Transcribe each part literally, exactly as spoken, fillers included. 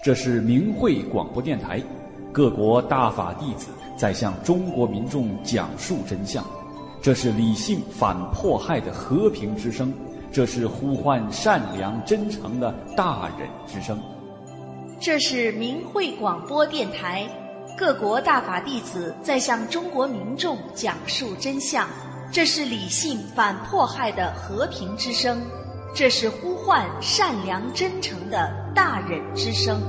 这是明慧广播电台，各国大法弟子在向中国民众讲述真相。这是理性反迫害的和平之声，这是呼唤善良真诚的大忍之声。 这是明慧广播电台，各国大法弟子在向中国民众讲述真相。这是理性反迫害的和平之声，这是呼唤善良真诚的大忍之声。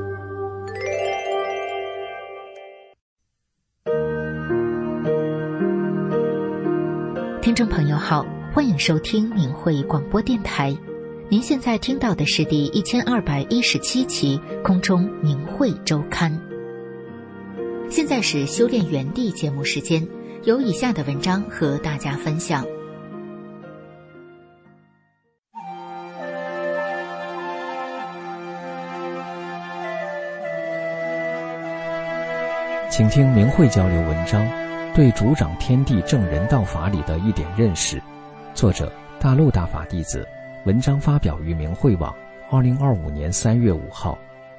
听众朋友好，欢迎收听明慧广播电台。您现在听到的是第一千二百一十七期空中明慧周刊。现在是修炼园地节目时间，有以下的文章和大家分享。 请听明慧交流文章，对主掌天地正人道法理的一点认识，作者大陆大法弟子，文章发表于明慧网，二零二五年三月五号。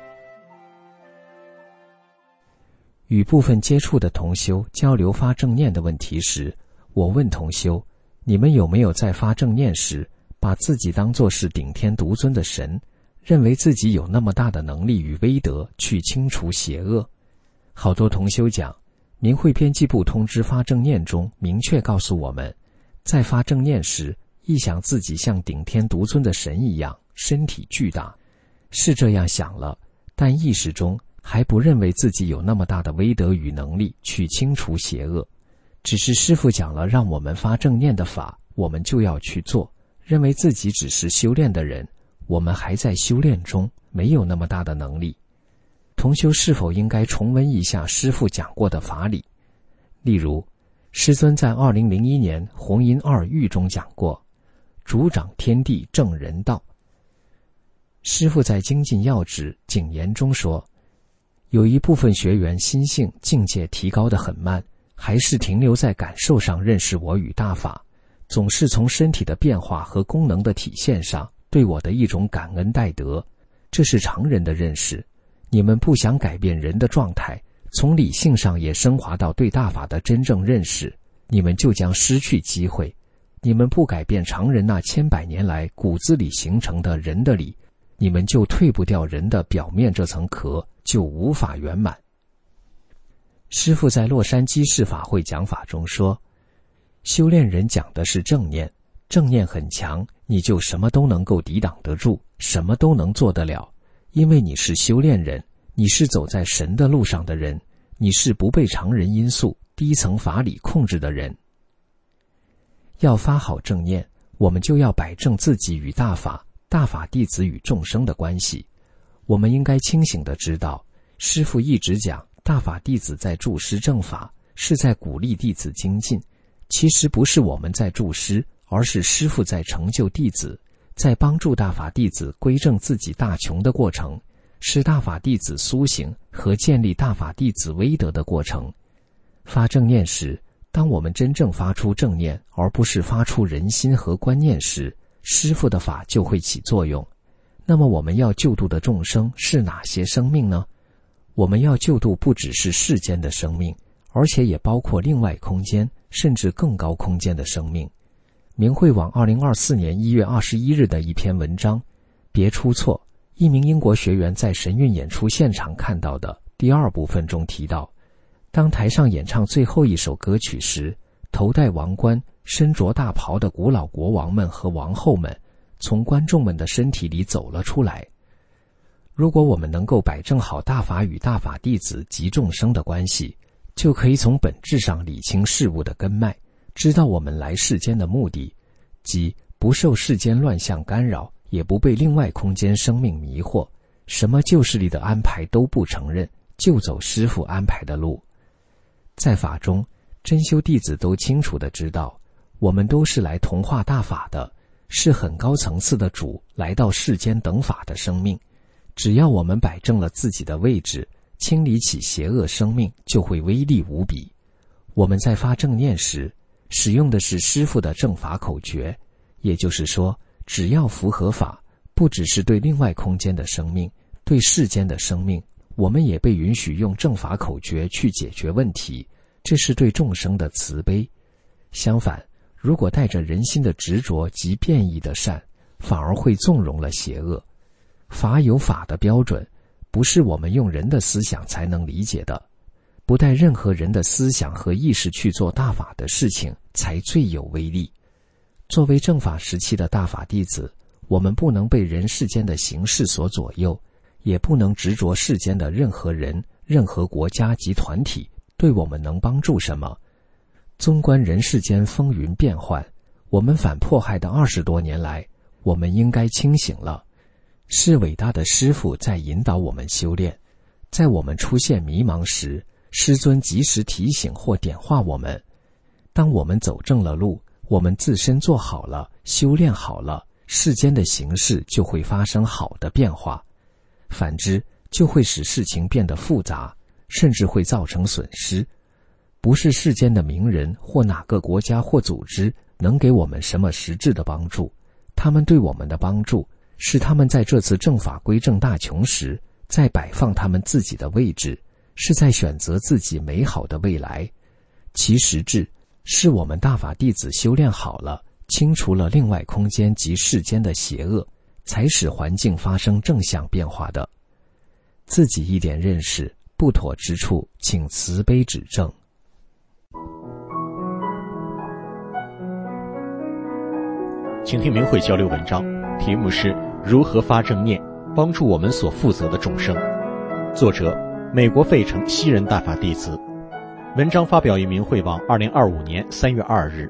与部分接触的同修交流发正念的问题时，我问同修：你们有没有在发正念时，把自己当作是顶天独尊的神，认为自己有那么大的能力与威德去清除邪恶？好多同修讲，明慧编辑部通知发正念中明确告诉我们，在发正念时，臆想自己像顶天独尊的神一样，身体巨大，是这样想了，但意识中还不认为自己有那么大的威德与能力去清除邪恶。只是师父讲了让我们发正念的法，我们就要去做，认为自己只是修炼的人，我们还在修炼中，没有那么大的能力。同修是否应该重温一下师父讲过的法理？例如，师尊在二零零一年弘音二喻中讲过，主掌天地正人道。师父在精进要旨警言中说，有一部分学员心性境界提高得很慢，还是停留在感受上认识我与大法，总是从身体的变化和功能的体现上对我的一种感恩戴德，这是常人的认识。你们不想改变人的状态，从理性上也升华到对大法的真正认识，你们就将失去机会。你们不改变常人那千百年来骨子里形成的人的理，你们就退不掉人的表面这层壳，就无法圆满。师父在洛杉矶市法会讲法中说，修炼人讲的是正念，正念很强，你就什么都能够抵挡得住，什么都能做得了，因为你是修炼人，你是走在神的路上的人，你是不被常人因素、低层法理控制的人。要发好正念，我们就要摆正自己与大法、大法弟子与众生的关系。我们应该清醒地知道，师父一直讲大法弟子在助师正法，是在鼓励弟子精进。其实不是我们在助师，而是师父在成就弟子，在帮助大法弟子归正自己大穷的过程，是大法弟子苏醒和建立大法弟子威德的过程。发正念时，当我们真正发出正念，而不是发出人心和观念时，师父的法就会起作用。那么我们要救度的众生是哪些生命呢？我们要救度不只是世间的生命，而且也包括另外空间，甚至更高空间的生命。明慧网二零二四年一月二十一日的一篇文章，别出错，一名英国学员在神韵演出现场看到的第二部分中提到，当台上演唱最后一首歌曲时，头戴王冠、身着大袍的古老国王们和王后们从观众们的身体里走了出来。如果我们能够摆正好大法与大法弟子及众生的关系，就可以从本质上理清事物的根脉，知道我们来世间的目的，即不受世间乱象干扰，也不被另外空间生命迷惑，什么旧势力的安排都不承认，就走师父安排的路。在法中，真修弟子都清楚地知道，我们都是来同化大法的，是很高层次的主来到世间等法的生命。只要我们摆正了自己的位置，清理起邪恶生命，就会威力无比。我们在发正念时，使用的是师父的正法口诀，也就是说，只要符合法，不只是对另外空间的生命， 对世间的生命，我们也被允许用正法口诀去解决问题，这是对众生的慈悲。相反，如果带着人心的执着及变异的善，反而会纵容了邪恶。法有法的标准，不是我们用人的思想才能理解的，不带任何人的思想和意识去做大法的事情，才最有威力。作为正法时期的大法弟子，我们不能被人世间的形式所左右，也不能执着世间的任何人、任何国家及团体对我们能帮助什么。纵观人世间风云变幻，我们反迫害的二十多年来，我们应该清醒了。是伟大的师父在引导我们修炼，在我们出现迷茫时，师尊及时提醒或点化我们。当我们走正了路，我们自身做好了，修炼好了，世间的形势就会发生好的变化。反之，就会使事情变得复杂，甚至会造成损失。不是世间的名人或哪个国家或组织能给我们什么实质的帮助，他们对我们的帮助，是他们在这次正法归正大穷时，在摆放他们自己的位置，是在选择自己美好的未来。其实质是我们大法弟子修炼好了，清除了另外空间及世间的邪恶，才使环境发生正向变化的。自己一点认识不妥之处，请慈悲指正。 请听明慧交流文章，题目是如何发正念，帮助我们所负责的众生。作者美国费城西人大法弟子。文章发表于明慧网二零二五年三月二日。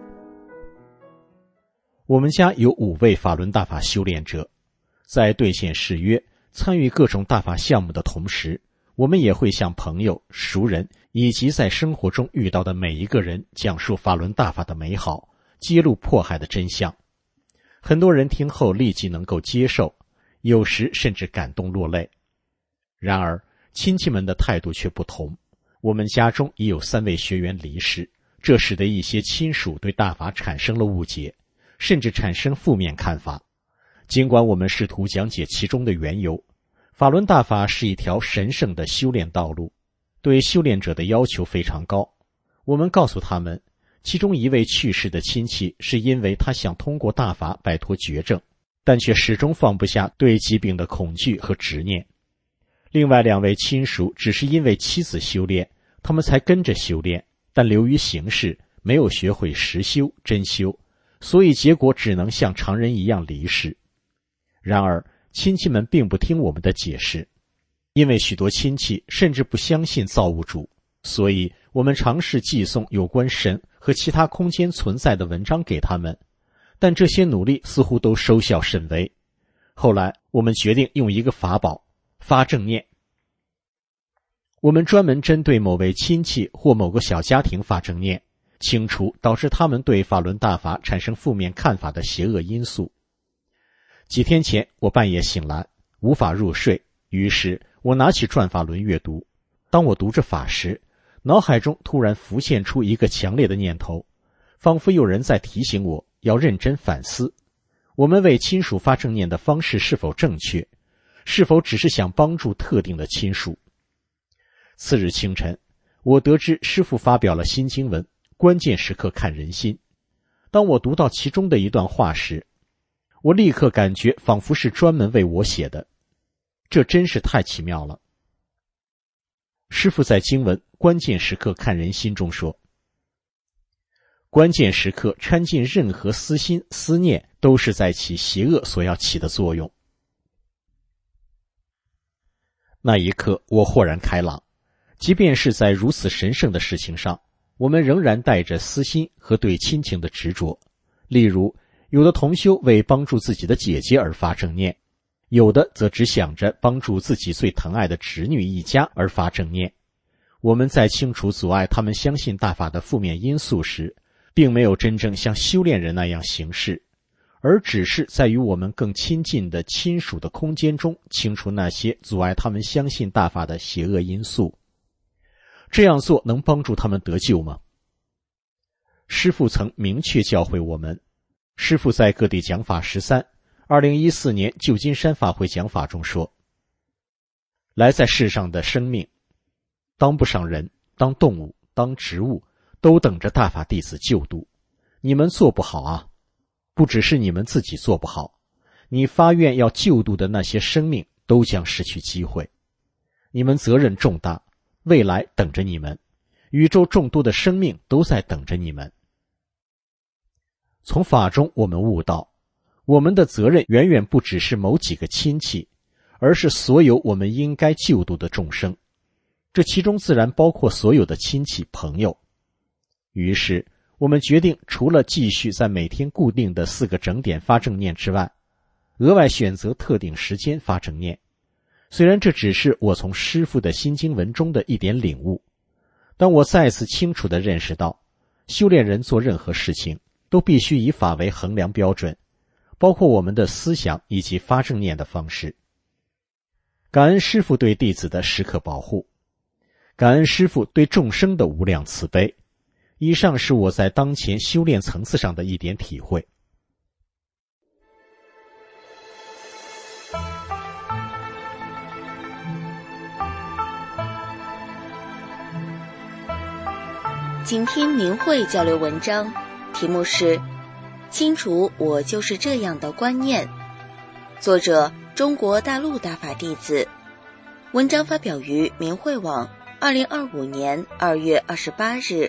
我们家有五位法轮大法修炼者，在兑现誓约、参与各种大法项目的同时，我们也会向朋友、熟人以及在生活中遇到的每一个人讲述法轮大法的美好，揭露迫害的真相。很多人听后立即能够接受，有时甚至感动落泪。然而，亲戚们的态度却不同。我们家中已有三位学员离世，这使得一些亲属对大法产生了误解，甚至产生负面看法。尽管我们试图讲解其中的缘由，法轮大法是一条神圣的修炼道路，对修炼者的要求非常高。我们告诉他们，其中一位去世的亲戚是因为他想通过大法摆脱绝症，但却始终放不下对疾病的恐惧和执念。另外两位亲属只是因为妻子修炼，他们才跟着修炼，但流于形式，没有学会实修真修，所以结果只能像常人一样离世。然而亲戚们并不听我们的解释，因为许多亲戚甚至不相信造物主，所以我们尝试寄送有关神和其他空间存在的文章给他们，但这些努力似乎都收效甚微。后来我们决定用一个法宝，发正念。我们专门针对某位亲戚或某个小家庭发正念，清除导致他们对法轮大法产生负面看法的邪恶因素。几天前，我半夜醒来，无法入睡，于是我拿起转法轮阅读。当我读着法时，脑海中突然浮现出一个强烈的念头，仿佛有人在提醒我要认真反思，我们为亲属发正念的方式是否正确，是否只是想帮助特定的亲属。次日清晨，我得知师父发表了新经文，关键时刻看人心。当我读到其中的一段话时，我立刻感觉仿佛是专门为我写的，这真是太奇妙了。师父在经文关键时刻看人心中说，关键时刻掺进任何私心思念，都是在起邪恶所要起的作用。那一刻我豁然开朗，即便是在如此神圣的事情上，我们仍然带着私心和对亲情的执着。例如，有的同修为帮助自己的姐姐而发正念，有的则只想着帮助自己最疼爱的侄女一家而发正念。我们在清除阻碍他们相信大法的负面因素时，并没有真正像修炼人那样行事，而只是在与我们更亲近的亲属的空间中清除那些阻碍他们相信大法的邪恶因素。这样做能帮助他们得救吗？师父曾明确教诲我们。师父在各地讲法十三，二零一四年旧金山法会讲法中说， 来在世上的生命，当不上人，当动物，当植物，都等着大法弟子救度。你们做不好啊，不只是你们自己做不好，你发愿要救度的那些生命都将失去机会。你们责任重大，未来等着你们，宇宙众多的生命都在等着你们。从法中我们悟到，我们的责任远远不只是某几个亲戚，而是所有我们应该救度的众生，这其中自然包括所有的亲戚朋友。于是我们决定，除了继续在每天固定的四个整点发正念之外，额外选择特定时间发正念。虽然这只是我从师父的心经文中的一点领悟，但我再次清楚地认识到，修炼人做任何事情都必须以法为衡量标准，包括我们的思想以及发正念的方式。感恩师父对弟子的时刻保护，感恩师父对众生的无量慈悲。以上是我在当前修炼层次上的一点体会。 请听明慧交流文章，题目是清除我就是这样的观念，作者中国大陆大法弟子，文章发表于明慧网二零二五年二月二十八日。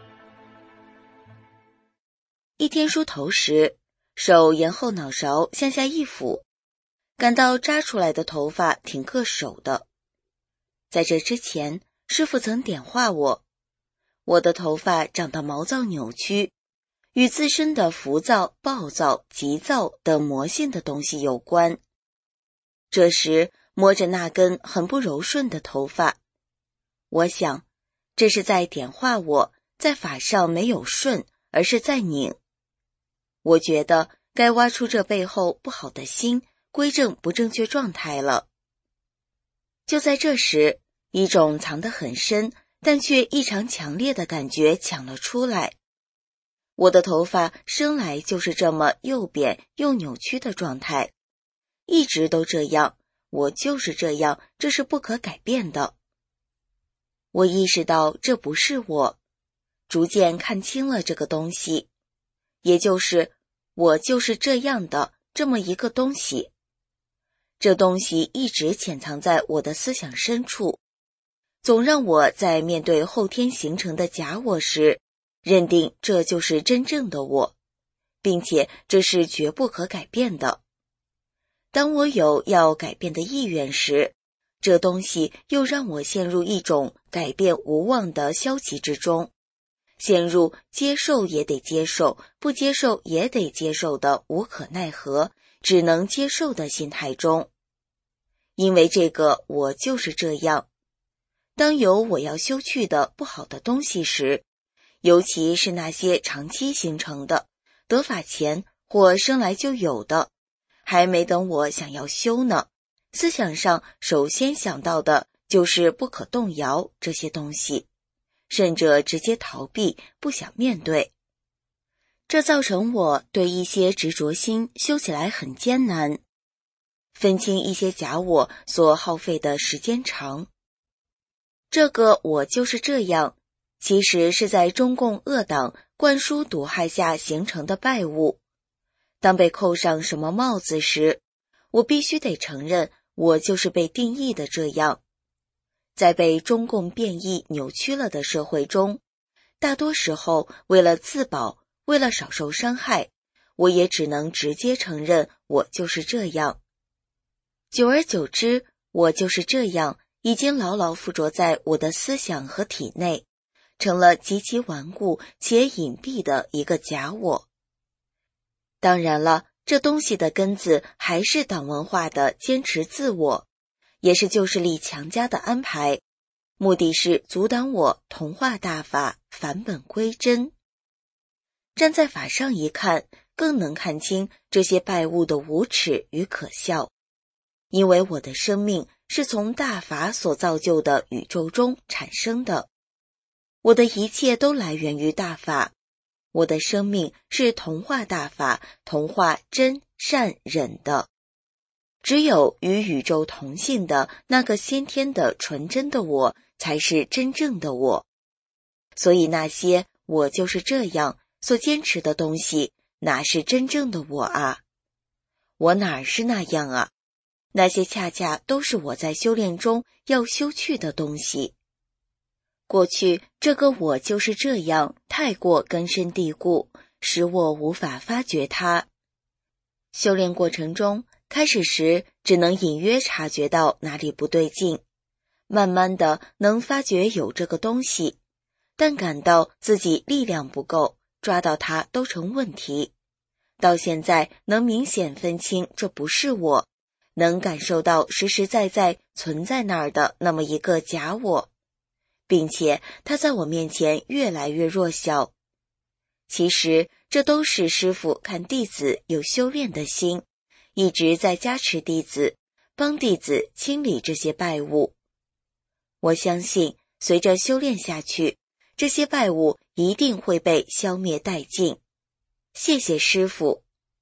一天梳头时，手沿后脑勺向下一抚，感到扎出来的头发挺硌手的。在这之前，师父曾点化我，我的头发长得毛躁扭曲，与自身的浮躁、暴躁、急躁的魔性的东西有关。这时摸着那根很不柔顺的头发，我想，这是在点化我，在法上没有顺，而是在拧。我觉得该挖出这背后不好的心，归正不正确状态了。就在这时，一种藏得很深但却异常强烈的感觉抢了出来。我的头发生来就是这么又扁又扭曲的状态，一直都这样，我就是这样，这是不可改变的。我意识到这不是我，逐渐看清了这个东西，也就是我就是这样的这么一个东西。这东西一直潜藏在我的思想深处，总让我在面对后天形成的假我时，认定这就是真正的我，并且这是绝不可改变的。当我有要改变的意愿时，这东西又让我陷入一种改变无望的消极之中，陷入接受也得接受，不接受也得接受的无可奈何，只能接受的心态中。因为这个我就是这样，当有我要修去的不好的东西时，尤其是那些长期形成的、得法前或生来就有的，还没等我想要修呢，思想上首先想到的就是不可动摇这些东西，甚至直接逃避，不想面对。这造成我对一些执着心修起来很艰难，分清一些假我所耗费的时间长。这个我就是这样，其实是在中共恶党灌输毒害下形成的败物。当被扣上什么帽子时，我必须得承认，我就是被定义的这样。在被中共变异扭曲了的社会中，大多时候为了自保，为了少受伤害，我也只能直接承认我就是这样。久而久之，我就是这样已经牢牢附着在我的思想和体内，成了极其顽固且隐蔽的一个假我。当然了，这东西的根子还是党文化的坚持自我，也是旧势力强加的安排，目的是阻挡我同化大法，返本归真。站在法上一看，更能看清这些败物的无耻与可笑。因为我的生命是从大法所造就的宇宙中产生的，我的一切都来源于大法，我的生命是同化大法，同化真善忍的。 只有与宇宙同性的那个先天的纯真的我，才是真正的我。所以那些我就是这样所坚持的东西，哪是真正的我啊？我哪是那样啊？那些恰恰都是我在修炼中要修去的东西。过去这个我就是这样，太过根深蒂固，使我无法发觉它。修炼过程中，开始时只能隐约察觉到哪里不对劲，慢慢的能发觉有这个东西，但感到自己力量不够，抓到它都成问题。到现在能明显分清这不是我，能感受到实实在在存在那儿的那么一个假我，并且它在我面前越来越弱小。其实这都是师父看弟子有修炼的心，一直在加持弟子，帮弟子清理这些败物。我相信随着修炼下去，这些败物一定会被消灭殆尽。谢谢师父。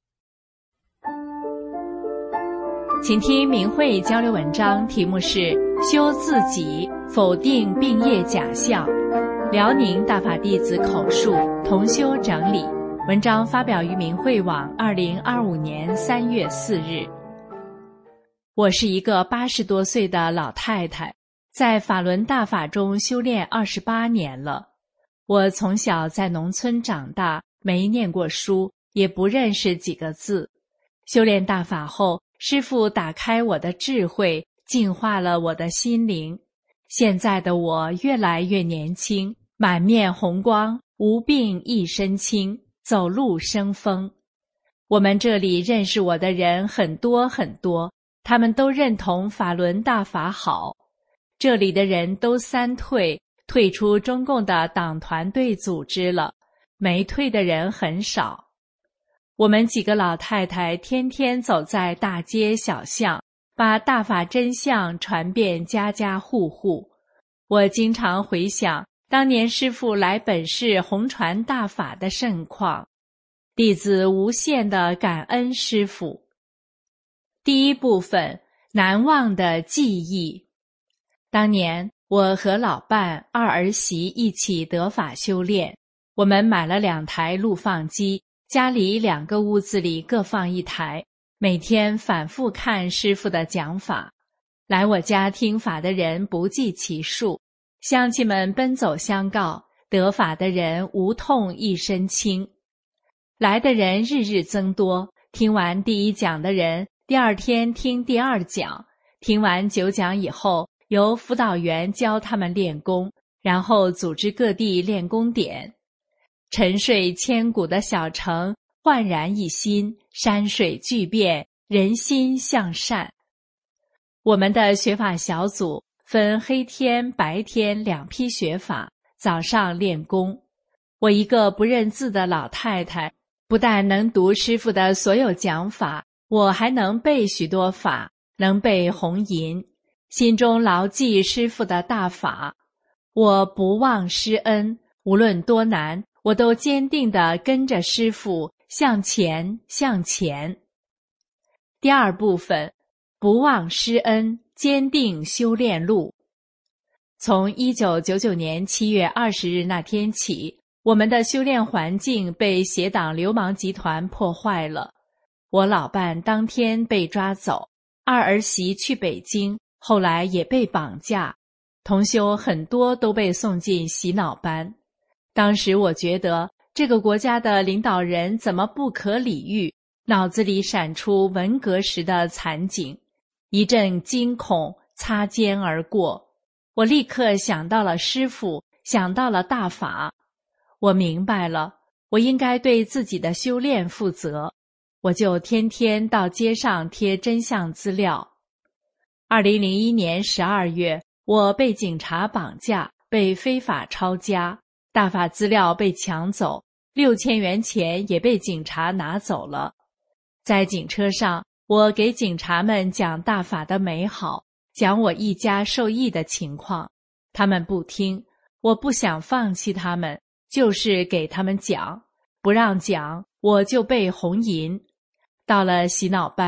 请听明慧交流文章，题目是修自己，否定病业假象。辽宁大法弟子口述，同修整理。文章发表于明慧网二零二五年三月四日。我是一个八十多岁的老太太，在法轮大法中修炼二十八年了。我从小在农村长大，没念过书，也不认识几个字。修炼大法后，师父打开我的智慧，净化了我的心灵。现在的我越来越年轻，满面红光，无病一身轻，走路生风。我们这里认识我的人很多很多，他们都认同法轮大法好。这里的人都三退，退出中共的党团队组织了，没退的人很少。我们几个老太太天天走在大街小巷，把大法真相传遍家家户户。我经常回想当年师父来本市弘传大法的盛况，弟子无限的感恩师父。第一部分，难忘的记忆。当年我和老伴、二儿媳一起得法修炼，我们买了两台录放机，家里两个屋子里各放一台，每天反复看师父的讲法。来我家听法的人不计其数，乡亲们奔走相告，得法的人无痛一身轻。来的人日日增多，听完第一讲的人，第二天听第二讲，听完九讲以后，由辅导员教他们练功，然后组织各地练功点。沉睡千古的小城焕然一新，山水巨变，人心向善。我们的学法小组分黑天白天两批学法，早上练功。我一个不认字的老太太，不但能读师父的所有讲法，我还能背许多法，能背红吟，心中牢记师父的大法。我不忘师恩，无论多难，我都坚定地跟着师父向前向前。第二部分，不忘师恩，坚定修炼路。从一九九九年七月二十日那天起，我们的修炼环境被邪党流氓集团破坏了。我老伴当天被抓走，二儿媳去北京，后来也被绑架，同修很多都被送进洗脑班。当时我觉得这个国家的领导人怎么不可理喻，脑子里闪出文革时的惨景，一阵惊恐擦肩而过。我立刻想到了师父，想到了大法。我明白了，我应该对自己的修炼负责，我就天天到街上贴真相资料。二零零一年十二月，我被警察绑架，被非法抄家，大法资料被抢走，六千元钱也被警察拿走了。在警车上，我给警察们讲大法的美好，讲我一家受益的情况，他们不听，我不想放弃他们，就是给他们讲，不让讲，我就被红吟。到了洗脑班，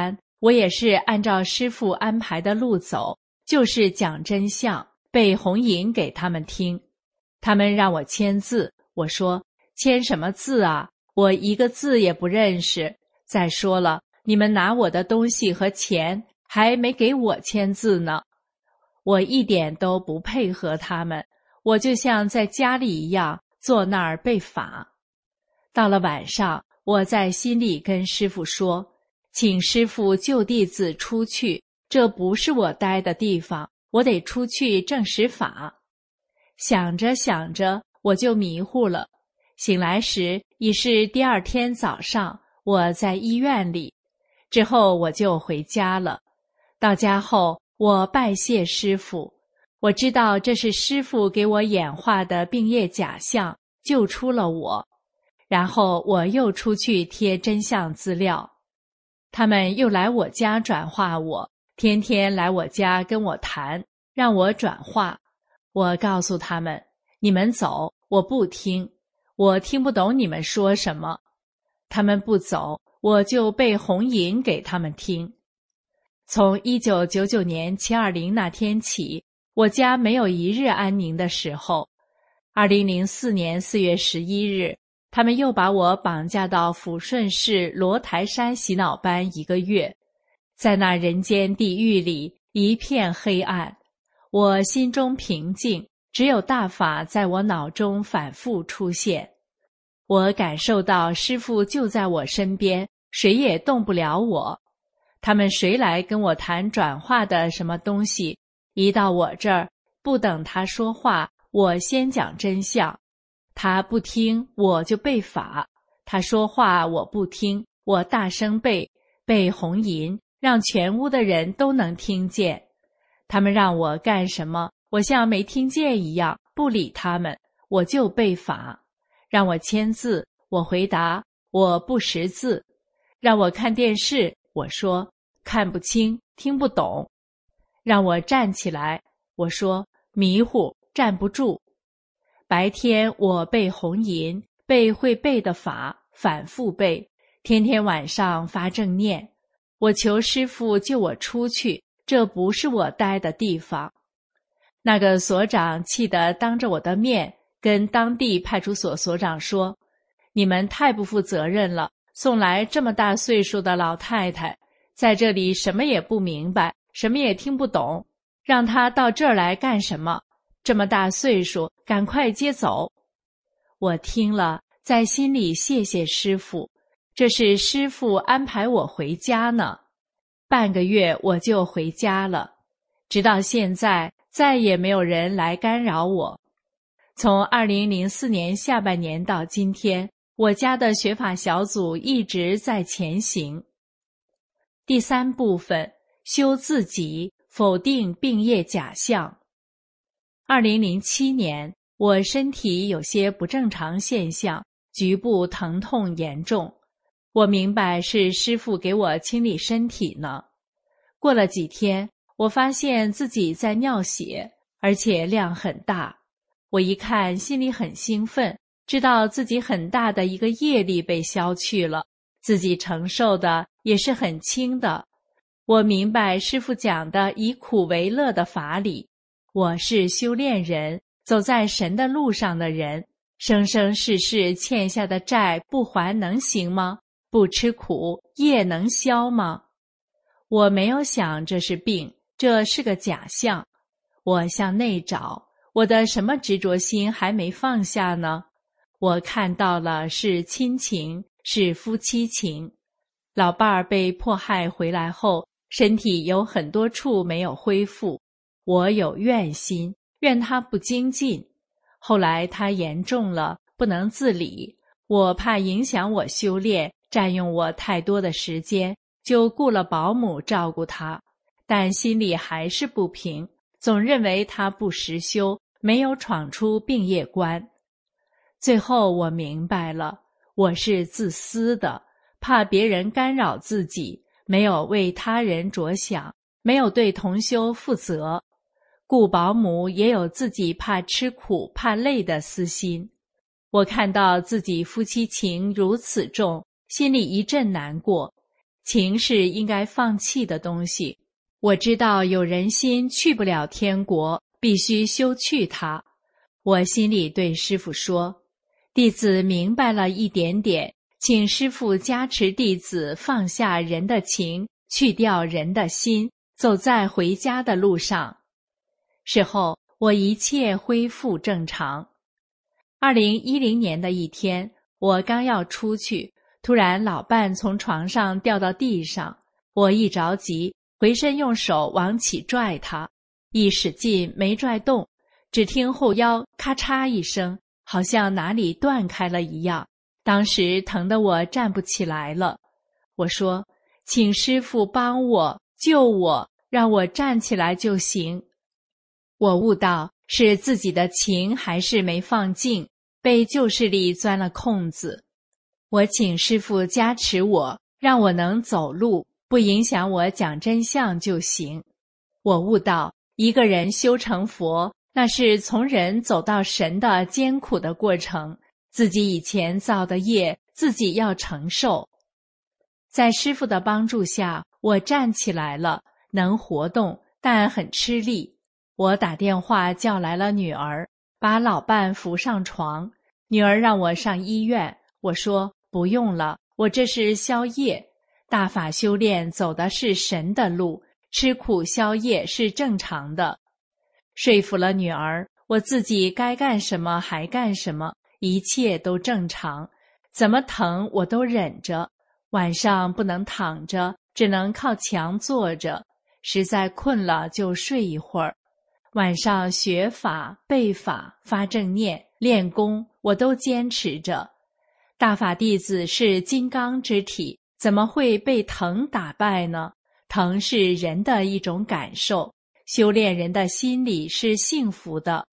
我也是按照师父安排的路走，就是讲真相，背红引给他们听。他们让我签字，我说签什么字啊？我一个字也不认识。再说了，你们拿我的东西和钱，还没给我签字呢。我一点都不配合他们，我就像在家里一样，坐那儿背法。到了晚上，我在心里跟师父说，请师父救弟子出去，这不是我待的地方，我得出去证实法。想着想着，我就迷糊了。醒来时已是第二天早上，我在医院里。之后我就回家了。到家后，我拜谢师父。我知道这是师父给我演化的病业假象，救出了我。然后我又出去贴真相资料。他们又来我家转化我，天天来我家跟我谈，让我转化。我告诉他们，你们走，我不听，我听不懂你们说什么。他们不走，我就背红引给他们听。从一九九九年七二零那天起，我家没有一日安宁的时候。二零零四年四月十一日，他们又把我绑架到抚顺市罗台山洗脑班一个月。在那人间地狱里，一片黑暗。我心中平静，只有大法在我脑中反复出现。我感受到师父就在我身边，谁也动不了我。他们谁来跟我谈转化的什么东西，一到我这儿，不等他说话，我先讲真相。他不听，我就背法；他说话我不听，我大声背，背红银，让全屋的人都能听见。他们让我干什么，我像没听见一样，不理他们，我就背法。让我签字，我回答我不识字。让我看电视，我说看不清，听不懂。让我站起来，我说迷糊，站不住。白天我背红银，背会背的法，反复背，天天晚上发正念。我求师父救我出去，这不是我待的地方。那个所长气得当着我的面跟当地派出所所长说，你们太不负责任了，送来这么大岁数的老太太，在这里什么也不明白，什么也听不懂，让她到这儿来干什么？这么大岁数，赶快接走。我听了，在心里谢谢师父，这是师父安排我回家呢。半个月我就回家了，直到现在再也没有人来干扰我。从二零零四年下半年到今天，我家的学法小组一直在前行。第三部分，修自己，否定病业假象。二零零七年，我身体有些不正常现象，局部疼痛严重。我明白是师父给我清理身体呢。过了几天，我发现自己在尿血，而且量很大。我一看，心里很兴奋，知道自己很大的一个业力被消去了，自己承受的也是很轻的。我明白师父讲的以苦为乐的法理。我是修炼人，走在神的路上的人，生生世世欠下的债不还能行吗？不吃苦，业能消吗？我没有想这是病，这是个假象。我向内找，我的什么执着心还没放下呢？我看到了是亲情，是夫妻情。老伴儿被迫害回来后，身体有很多处没有恢复。我有怨心，怨他不精进。后来他严重了，不能自理，我怕影响我修炼，占用我太多的时间，就雇了保姆照顾他。但心里还是不平，总认为他不实修，没有闯出病业关。最后我明白了，我是自私的，怕别人干扰自己，没有为他人着想，没有对同修负责。雇保姆也有自己怕吃苦怕累的私心。我看到自己夫妻情如此重，心里一阵难过。 情是应该放弃的东西。我知道有人心去不了天国，必须修去它。我心里对师父说，弟子明白了一点点，请师父加持弟子放下人的情，去掉人的心，走在回家的路上。事后我一切恢复正常。二零一零年的一天，我刚要出去，突然老伴从床上掉到地上，我一着急，回身用手往起拽他，一使劲没拽动，只听后腰咔嚓一声，好像哪里断开了一样，当时疼得我站不起来了。我说，请师父帮我，救我，让我站起来就行。我悟到是自己的情还是没放净，被旧势力钻了空子。我请师父加持我，让我能走路，不影响我讲真相就行。我悟到一个人修成佛，那是从人走到神的艰苦的过程，自己以前造的业自己要承受。在师父的帮助下，我站起来了，能活动，但很吃力。我打电话叫来了女儿，把老伴扶上床。女儿让我上医院，我说不用了，我这是消业。大法修炼走的是神的路，吃苦消业是正常的。说服了女儿，我自己该干什么还干什么，一切都正常，怎么疼我都忍着。晚上不能躺着，只能靠墙坐着，实在困了就睡一会儿。晚上学法、背法、发正念、练功，我都坚持着。大法弟子是金刚之体，怎么会被疼打败呢？疼是人的一种感受，修炼人的心里是幸福的。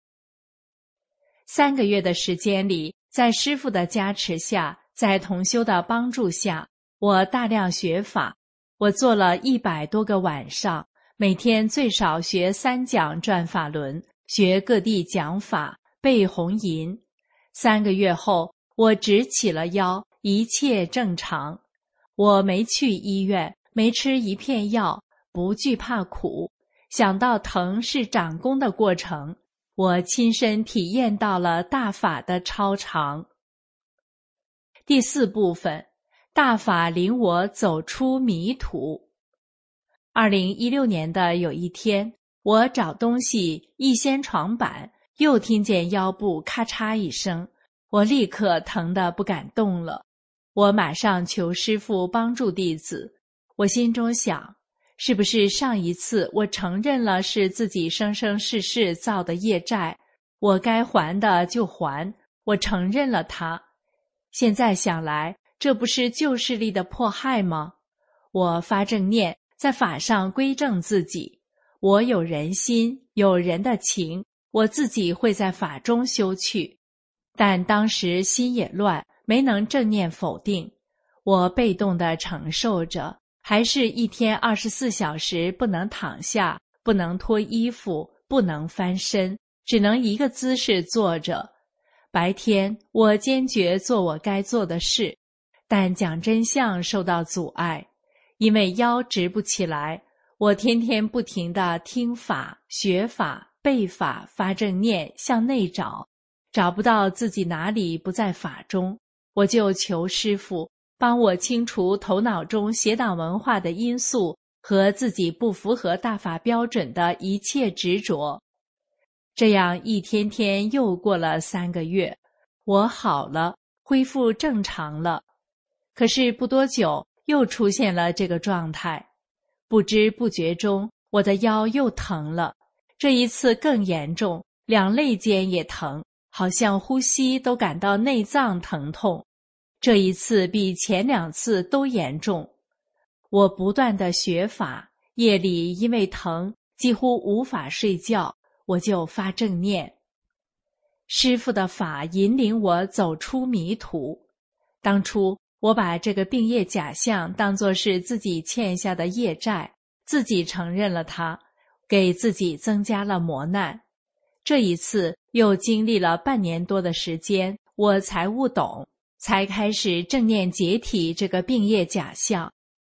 三个月的时间里，在师父的加持下，在同修的帮助下，我大量学法。我做了一百多个晚上，每天最少学三讲转法轮，学各地讲法，背红吟。三个月后，我直起了腰，一切正常。我没去医院，没吃一片药，不惧怕苦。想到疼是长功的过程，我亲身体验到了大法的超常。第四部分，大法领我走出迷途。二零一六年的有一天，我找东西一掀床板，又听见腰部咔嚓一声，我立刻疼得不敢动了。我马上求师父帮助弟子。我心中想，是不是上一次我承认了是自己生生世世造的业债，我该还的就还，我承认了它。现在想来，这不是旧势力的迫害吗？我发正念，在法上归正自己。我有人心，有人的情，我自己会在法中修去。但当时心也乱，没能正念否定。我被动地承受着，还是一天二十四小时不能躺下，不能脱衣服，不能翻身，只能一个姿势坐着。白天我坚决做我该做的事，但讲真相受到阻碍，因为腰直不起来。我天天不停地听法、学法、背法、发正念，向内找，找不到自己哪里不在法中，我就求师父帮我清除头脑中邪党文化的因素和自己不符合大法标准的一切执着。这样一天天又过了三个月，我好了，恢复正常了。可是不多久，又出现了这个状态。不知不觉中，我的腰又疼了，这一次更严重，两肋间也疼，好像呼吸都感到内脏疼痛。这一次比前两次都严重。我不断地学法，夜里因为疼，几乎无法睡觉，我就发正念。师父的法引领我走出迷途。当初我把这个病业假象当作是自己欠下的业债，自己承认了它，给自己增加了磨难。这一次又经历了半年多的时间，我才悟懂，才开始正念解体这个病业假象。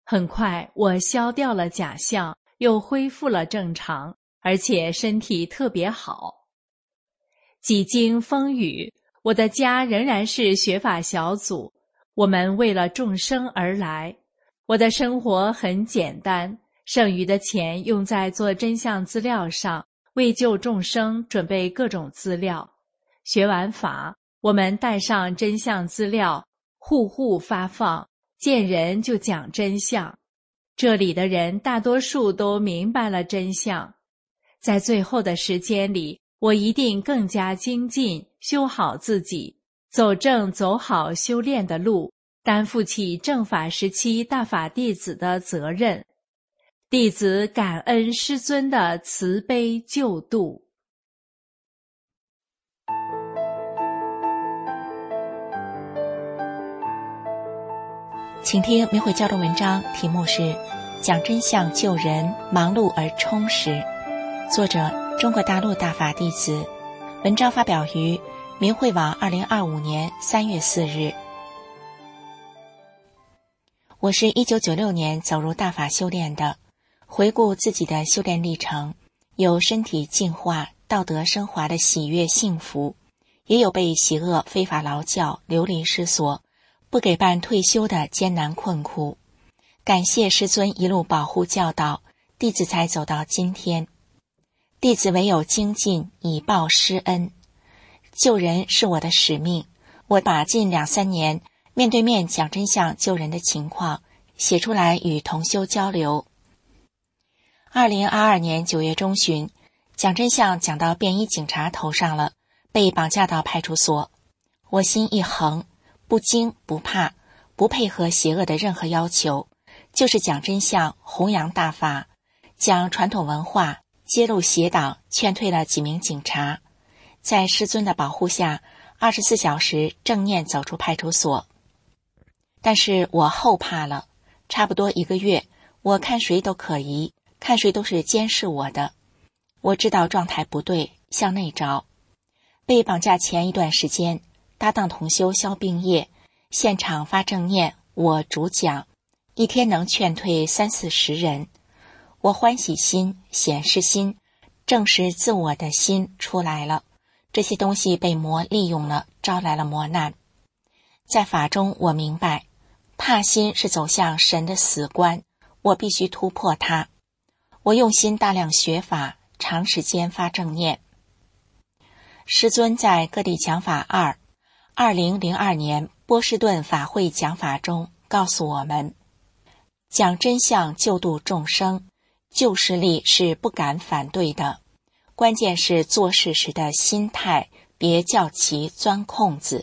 很快我消掉了假象，又恢复了正常，而且身体特别好。几经风雨，我的家仍然是学法小组，我们为了众生而来。我的生活很简单，剩余的钱用在做真相资料上，为救众生准备各种资料。学完法，我们带上真相资料，户户发放，见人就讲真相。这里的人大多数都明白了真相。在最后的时间里，我一定更加精进，修好自己，走正走好修炼的路，担负起正法时期大法弟子的责任。弟子感恩师尊的慈悲救度。 请听明慧交流文章，题目是讲真相救人，忙碌而充实。作者中国大陆大法弟子，文章发表于明慧网二零二五年三月四日。我是一九九六年走入大法修炼的，回顾自己的修炼历程，有身体净化、道德升华的喜悦幸福，也有被邪恶非法劳教、流离失所、不给办退休的艰难困苦。感谢师尊一路保护教导，弟子才走到今天。弟子唯有精进，以报师恩。救人是我的使命，我把近两三年面对面讲真相救人的情况写出来与同修交流。二零二二年九月中旬，讲真相讲到便衣警察头上了，被绑架到派出所。我心一横，不惊不怕，不配合邪恶的任何要求，就是讲真相，弘扬大法，讲传统文化，揭露邪党，劝退了几名警察。在师尊的保护下，二十四小时正念走出派出所。但是我后怕了，差不多一个月，我看谁都可疑，看谁都是监视我的。我知道状态不对，向内找。被绑架前一段时间，搭档同修消病业，现场发正念，我主讲，一天能劝退三四十人。我欢喜心、显示心、正视自我的心出来了，这些东西被魔利用了，招来了磨难。在法中我明白，怕心是走向神的死关，我必须突破它。我用心大量学法，长时间发正念。师尊在各地讲法二二零零二年波士顿法会讲法中告诉我们，讲真相救度众生，救世力是不敢反对的，关键是做事时的心态，别叫其钻空子。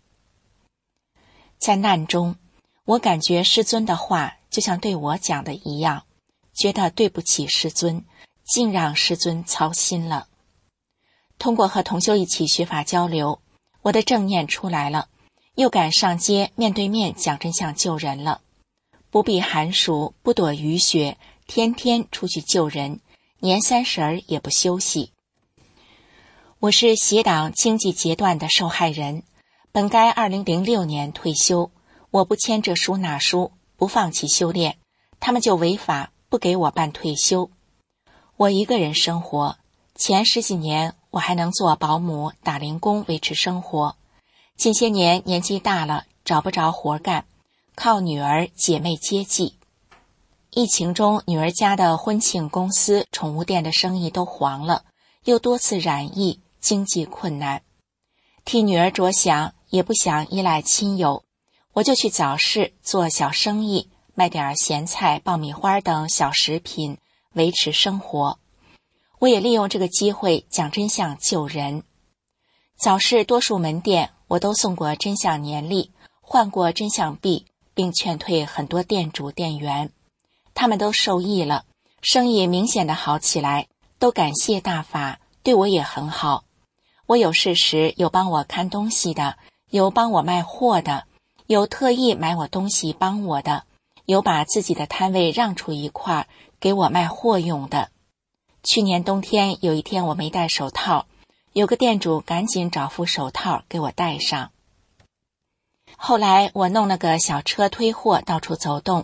在难中，我感觉师尊的话就像对我讲的一样，觉得对不起师尊，竟让师尊操心了。通过和同修一起学法交流，我的正念出来了，又敢上街面对面讲真相救人了，不避寒暑，不躲雨雪，天天出去救人，年三十儿也不休息。我是邪党经济截断的受害人，本该二零零六年退休，我不签这书那书，不放弃修炼，他们就违法，不给我办退休。我一个人生活，前十几年我还能做保姆、打零工维持生活，近些年年纪大了，找不着活干，靠女儿姐妹接济。疫情中，女儿家的婚庆公司、宠物店的生意都黄了，又多次染疫，经济困难。替女儿着想，也不想依赖亲友，我就去早市做小生意，卖点咸菜、爆米花等小食品，维持生活。我也利用这个机会讲真相救人。早市多数门店我都送过真相年历，换过真相币，并劝退很多店主店员，他们都受益了，生意明显的好起来，都感谢大法，对我也很好。我有事时有帮我看东西的，有帮我卖货的，有特意买我东西帮我的，有把自己的摊位让出一块给我卖货用的。去年冬天有一天我没戴手套，有个店主赶紧找副手套给我戴上。后来我弄了个小车推货到处走动，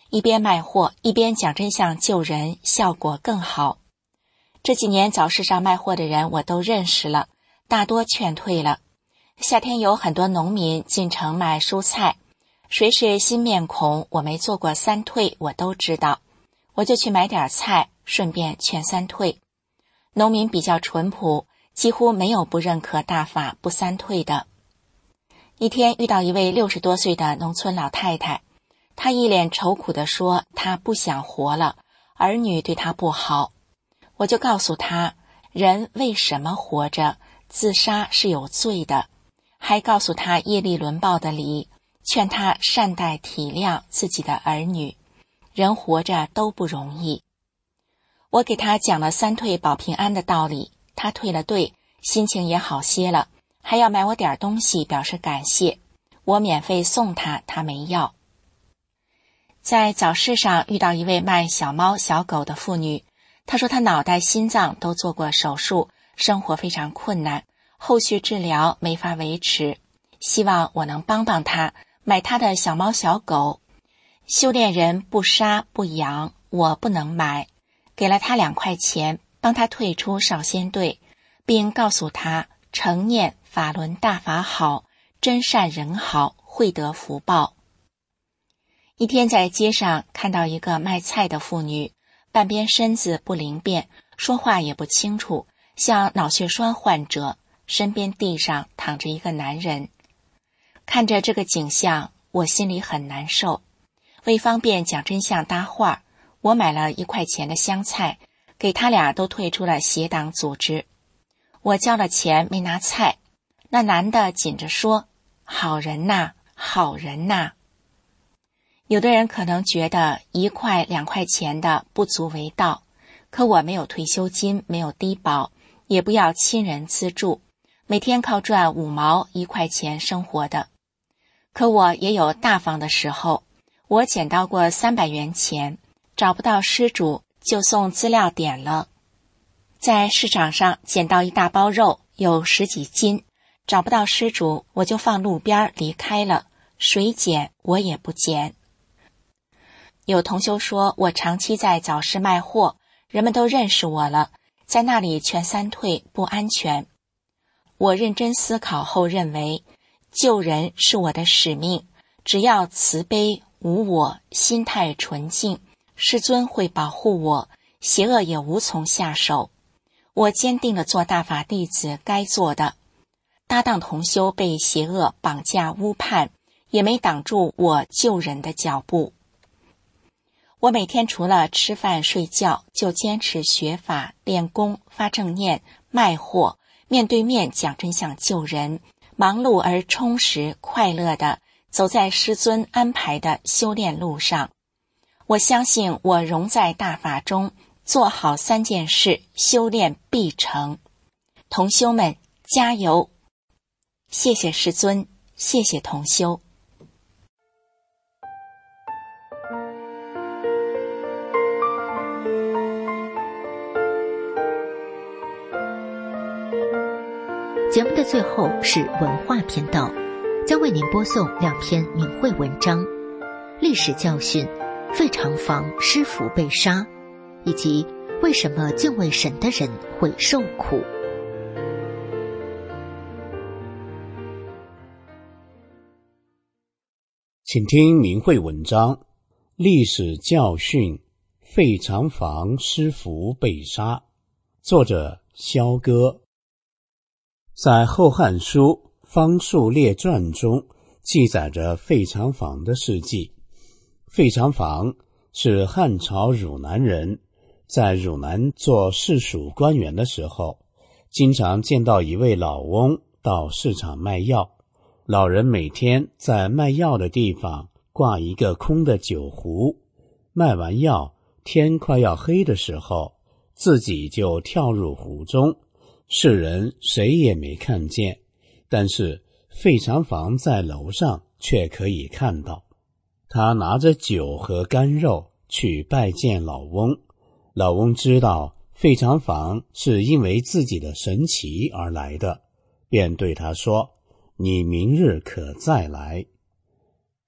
一边卖货一边讲真相救人，效果更好。这几年早市上卖货的人我都认识了，大多劝退了。夏天有很多农民进城卖蔬菜，谁是新面孔，我没做过三退，我都知道，我就去买点菜，顺便劝三退。农民比较淳朴，几乎没有不认可大法不三退的。一天遇到一位六十多岁的农村老太太，她一脸愁苦地说她不想活了，儿女对她不好。我就告诉她，人为什么活着，自杀是有罪的，还告诉她业力轮报的理，劝她善待体谅自己的儿女，人活着都不容易。我给她讲了三退保平安的道理，她退了队，心情也好些了，还要买我点东西表示感谢，我免费送她，她没要。在早市上遇到一位卖小猫小狗的妇女，她说她脑袋心脏都做过手术，生活非常困难，后续治疗没法维持，希望我能帮帮她，买她的小猫小狗。修炼人不杀不养，我不能买，给了她两块钱，帮她退出少先队，并告诉她诚念法轮大法好，真善人好，会得福报。一天在街上看到一个卖菜的妇女，半边身子不灵便，说话也不清楚，像脑血栓患者，身边地上躺着一个男人。看着这个景象，我心里很难受。为方便讲真相搭话，我买了一块钱的香菜，给他俩都退出了邪党组织。我交了钱没拿菜，那男的紧着说，好人呐，好人呐。有的人可能觉得一块两块钱的不足为道，可我没有退休金，没有低保，也不要亲人资助，每天靠赚五毛一块钱生活的。可我也有大方的时候，我捡到过三百元钱，找不到失主就送资料点了。在市场上捡到一大包肉，有十几斤，找不到失主我就放路边离开了，谁捡我也不捡。有同修说我长期在早市卖货，人们都认识我了，在那里劝三退不安全。我认真思考后认为，救人是我的使命，只要慈悲无我，心态纯净，师尊会保护我，邪恶也无从下手。我坚定了做大法弟子该做的，搭档同修被邪恶绑架误判，也没挡住我救人的脚步。我每天除了吃饭睡觉，就坚持学法练功发正念卖货，面对面讲真相救人，忙碌而充实快乐地走在师尊安排的修炼路上。我相信我融在大法中，做好三件事，修炼必成。同修们加油！谢谢师尊，谢谢同修。 节目的最后是文化频道，将为您播送两篇名慧文章：历史教训、废厂房师傅被杀，以及为什么敬畏神的人会受苦。 请听名慧文章：历史教训，废厂房师傅被杀。作者萧歌。在《后汉书·方术列传》中记载着废厂房的事迹。废厂房是汉朝汝南人，在汝南做市属官员的时候，经常见到一位老翁到市场卖药。老人每天在卖药的地方挂一个空的酒壶，卖完药，天快要黑的时候，自己就跳入湖中，世人谁也没看见，但是废厂房在楼上却可以看到。他拿着酒和干肉去拜见老翁，老翁知道废厂房是因为自己的神奇而来的，便对他说：你明日可再来。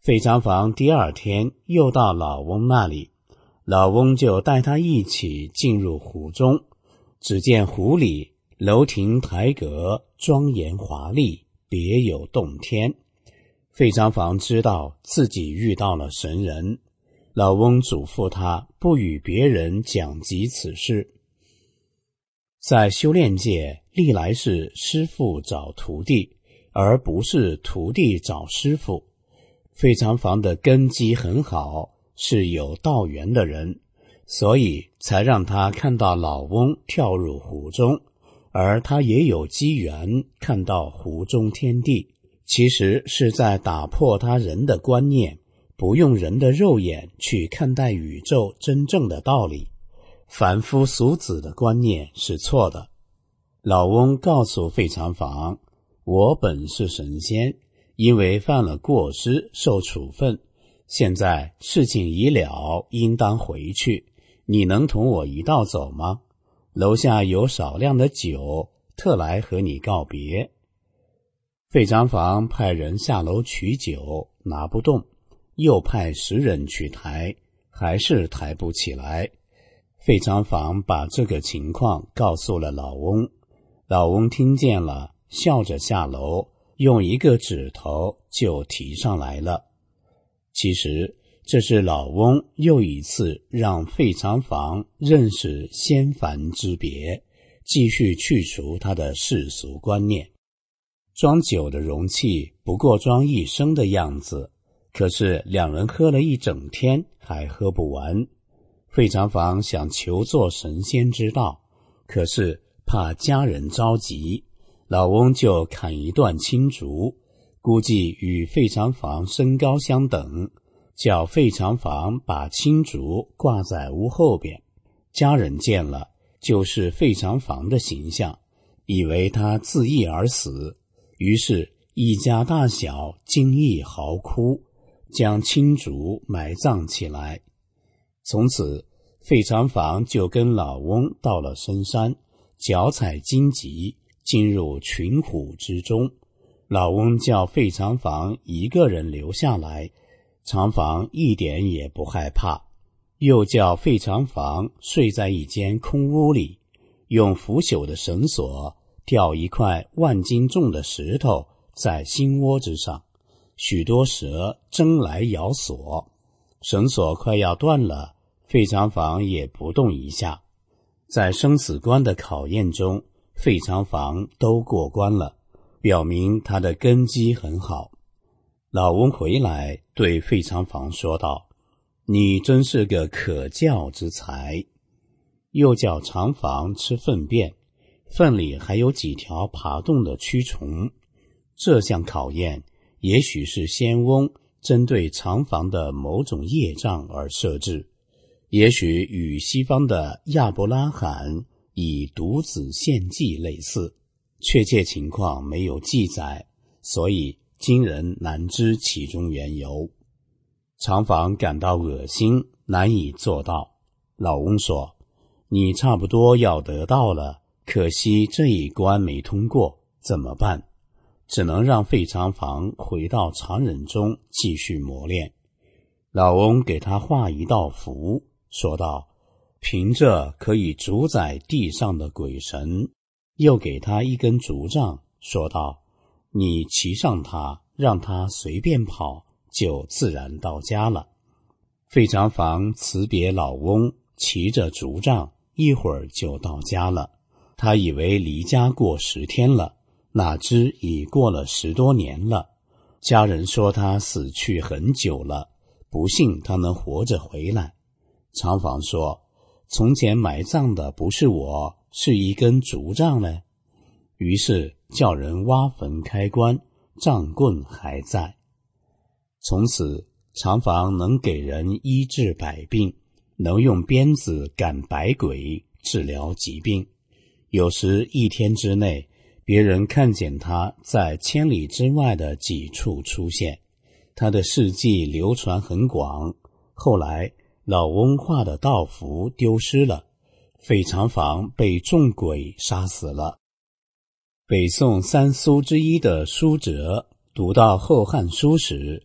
费长房第二天又到老翁那里，老翁就带他一起进入湖中。只见湖里楼亭台阁，庄严华丽，别有洞天。费长房知道自己遇到了神人，老翁嘱咐他不与别人讲及此事。在修炼界，历来是师父找徒弟，而不是徒弟找师父。费长房的根基很好，是有道缘的人，所以才让他看到老翁跳入湖中，而他也有机缘看到湖中天地，其实是在打破他人的观念，不用人的肉眼去看待宇宙真正的道理。凡夫俗子的观念是错的。老翁告诉费长房，我本是神仙，因为犯了过失受处分，现在事情已了，应当回去，你能同我一道走吗？楼下有少量的酒，特来和你告别。费长房派人下楼取酒，拿不动，又派十人去抬，还是抬不起来。费长房把这个情况告诉了老翁，老翁听见了，笑着下楼，用一个指头就提上来了。其实这是老翁又一次让费长房认识仙凡之别，继续去除他的世俗观念。装酒的容器不过装一升的样子，可是两人喝了一整天还喝不完。费长房想求做神仙之道，可是怕家人着急，老翁就砍一段青竹，估计与费长房身高相等，叫费长房把青竹挂在屋后边。家人见了，就是费长房的形象，以为他自缢而死，于是一家大小惊异嚎哭，将青竹埋葬起来。从此费长房就跟老翁到了深山，脚踩荆棘，进入群虎之中。老翁叫费长房一个人留下来，长房一点也不害怕，又叫费长房睡在一间空屋里，用腐朽的绳索吊一块万斤重的石头在心窝之上，许多蛇争来咬索，绳索快要断了，费长房也不动一下。在生死关的考验中，费长房都过关了，表明他的根基很好。老翁回来对费长房说道，你真是个可教之才。又叫长房吃粪便，粪里还有几条爬动的蛆虫。这项考验也许是仙翁针对长房的某种业障而设置，也许与西方的亚伯拉罕以独子献祭类似，确切情况没有记载，所以今人难知其中缘由。长房感到恶心，难以做到。老翁说，你差不多要得到了，可惜这一关没通过，怎么办？只能让费长房回到常人中继续磨练。老翁给他画一道符，说道，凭着可以主宰地上的鬼神。又给他一根竹杖，说道，你骑上它，让它随便跑，就自然到家了。费长房辞别老翁，骑着竹杖，一会儿就到家了。他以为离家过十天了，哪知已过了十多年了。家人说他死去很久了，不信他能活着回来。长房说，从前埋葬的不是我，是一根竹杖呢。于是叫人挖坟开棺，杖棍还在。从此长房能给人医治百病，能用鞭子赶百鬼，治疗疾病。有时一天之内，别人看见他在千里之外的几处出现，他的事迹流传很广。后来老翁画的道符丢失了，费长房被众鬼杀死了。北宋三苏之一的苏辙读到《后汉书》时，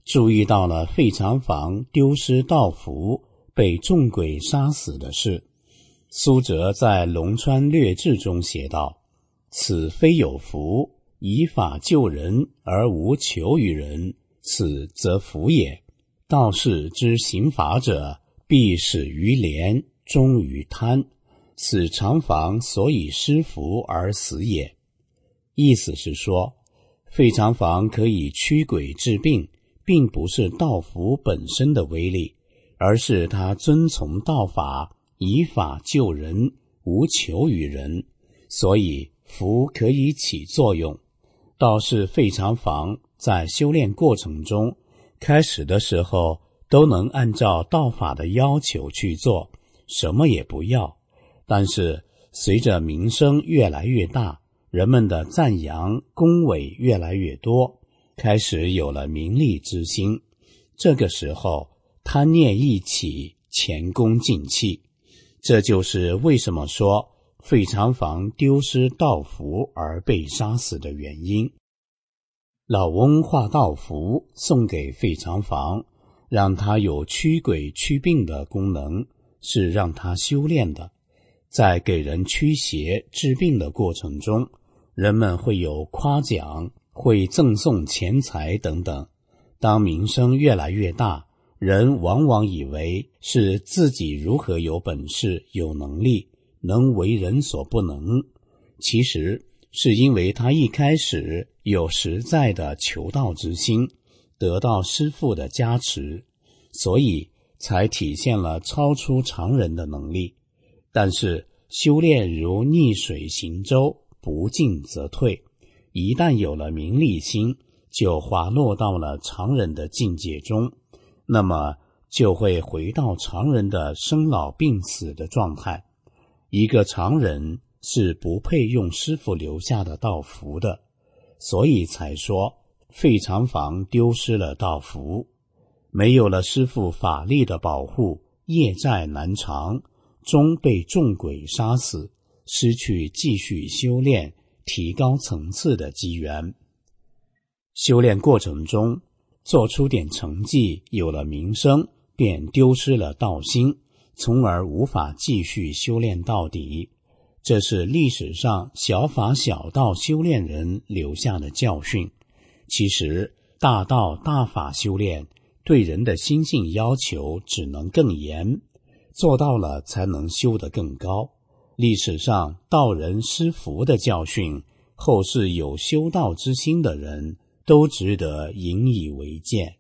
注意到了费长房丢失道符，被众鬼杀死的事。苏辙在《龙川略志》中写道：此非有福，以法救人而无求于人，此则福也。道士之行法者，必始于廉，终于贪，此长房所以失福而死也。意思是说，费长房可以驱鬼治病，并不是道符本身的威力，而是他遵从道法，以法救人，无求于人，所以符可以起作用。道士费长房在修炼过程中，开始的时候都能按照道法的要求去做，什么也不要。但是随着名声越来越大，人们的赞扬恭维越来越多，开始有了名利之心。这个时候贪念一起，前功尽弃。这就是为什么说费长房丢失道符而被杀死的原因。老翁画道符送给费长房，让他有驱鬼驱病的功能，是让他修炼的。在给人驱邪治病的过程中，人们会有夸奖，会赠送钱财等等。当名声越来越大，人往往以为是自己如何有本事、有能力，能为人所不能。其实是因为他一开始有实在的求道之心，得到师父的加持，所以才体现了超出常人的能力。但是修炼如逆水行舟，不进则退，一旦有了名利心，就滑落到了常人的境界中，那么就会回到常人的生老病死的状态。一个常人是不配用师父留下的道符的，所以才说费长房丢失了道符。没有了师父法力的保护，业债难偿，终被众鬼杀死，失去继续修炼、提高层次的机缘。修炼过程中做出点成绩，有了名声，便丢失了道心，从而无法继续修炼到底。这是历史上小法小道修炼人留下的教训。其实大道大法修炼对人的心性要求只能更严，做到了才能修得更高。历史上道人失福的教训，后世有修道之心的人都值得引以为戒。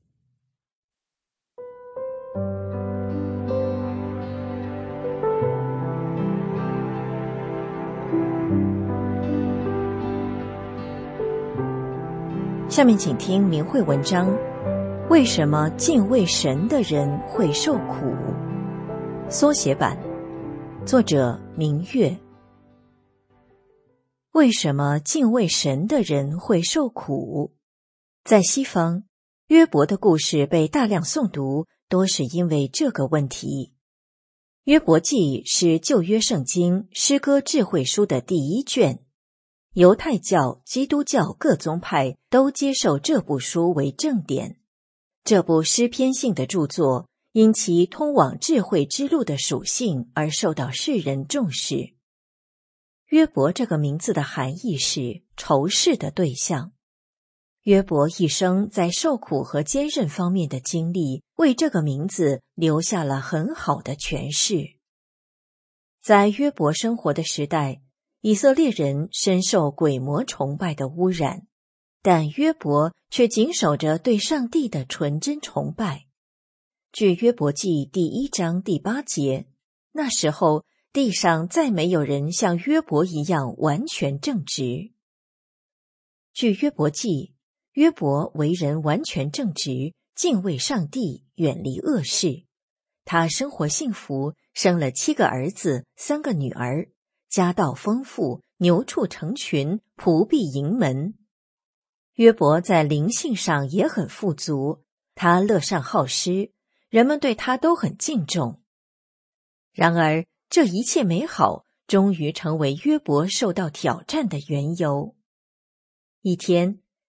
下面请听明慧文章：为什么敬畏神的人会受苦？缩写版，作者明月。为什么敬畏神的人会受苦？在西方，约伯的故事被大量诵读，多是因为这个问题。约伯记是旧约圣经诗歌智慧书的第一卷，犹太教、基督教各宗派都接受这部书为正典。这部诗篇性的著作，因其通往智慧之路的属性而受到世人重视。约伯这个名字的含义是仇视的对象。约伯一生在受苦和坚韧方面的经历，为这个名字留下了很好的诠释。在约伯生活的时代，以色列人深受鬼魔崇拜的污染，但约伯却谨守着对上帝的纯真崇拜。据约伯记第一章第八节，那时候地上再没有人像约伯一样完全正直。据约伯记，约伯为人完全正直，敬畏上帝，远离恶事。他生活幸福，生了七个儿子，三个女儿，家道丰富，牛畜成群，仆婢盈门。约伯在灵性上也很富足，他乐善好施，人们对他都很敬重。然而，这一切美好终于成为约伯受到挑战的缘由。一天，